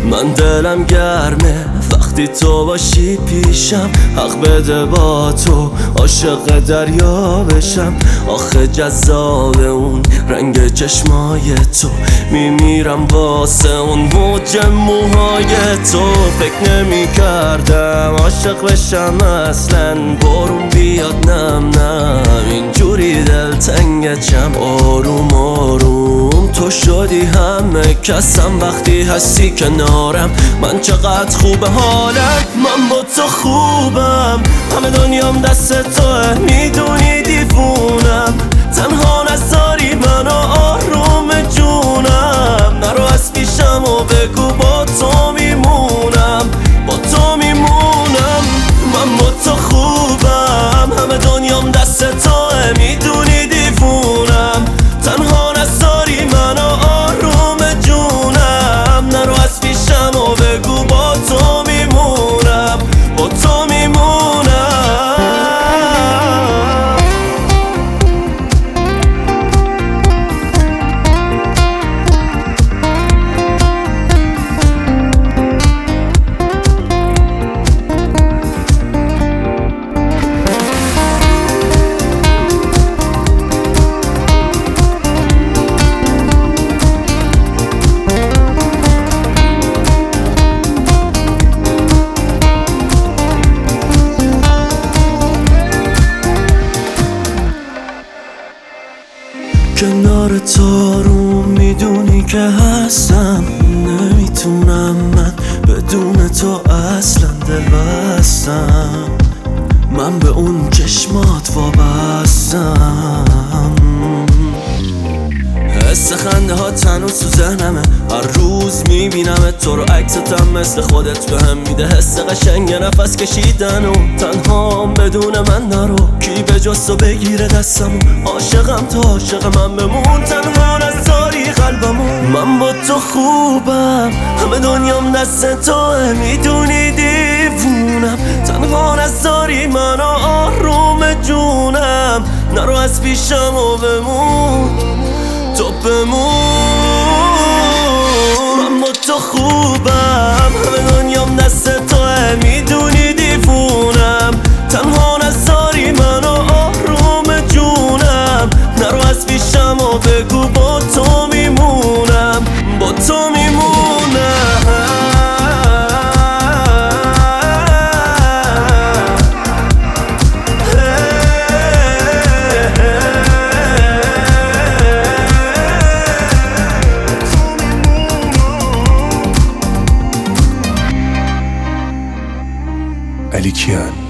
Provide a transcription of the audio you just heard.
من دلم گرمه وقتی تو باشی پیشم، حق بده با تو عاشق دریا بشم. آخه جذاب اون رنگ چشمای تو، میمیرم واسه اون موج موهای تو. فکر نمی کردم عاشق بشم اصلا، بارون بیاد نم نم اینجوری دلتنگم. آروم آروم تو شدی همه کسم، وقتی هستی کنارم من چقدر خوبه حالم. من با تو خوبم، همه دنیام دست توه، میدونی دیوونم. تنها نذاری منو آروم جونم، نرو از پیشم و بگو با تو میمونم، با تو میمونم. من با تو خوبم، همه دنیام دست توه، میدونی دیوونم. تنها نذاری منو آروم جونم، نرو از پیشم و بگو با تو میمونم، با تو میمونم. کنار تو رو میدونی که هستم، نمیتونم من بدون تو اصلا دل بستم. من به اون چشمات وابستم، حس خنده ها تنوز تو ذهنمه، هر روز میبینم تو رو، عکستم مثل خودت بهم میده حس قشنگ نفس کشیدن و تنها بدون من نرو. کی به جز تو بگیره دستمو، عاشقم تو عاشق من بمون، تنها نذاری قلبمو. من با تو خوبم، همه دنیام دست توه، میدونی دیوونم. تنها نذاری منو آروم جونم، نرو از پیشم و بمون، تو بمون. من با تو خوبم، همه دنیام دست توه، میدونی دیوونم. تنها نذاری منو آروم جونم، نرو از پیشم و بگو با تو میمونم، با تو میمونم. علی کیان